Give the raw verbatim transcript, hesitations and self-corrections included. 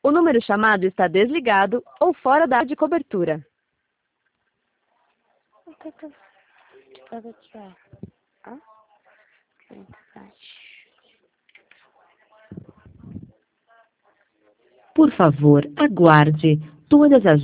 O número chamado está desligado ou fora da área de cobertura. Por favor, aguarde. Todas as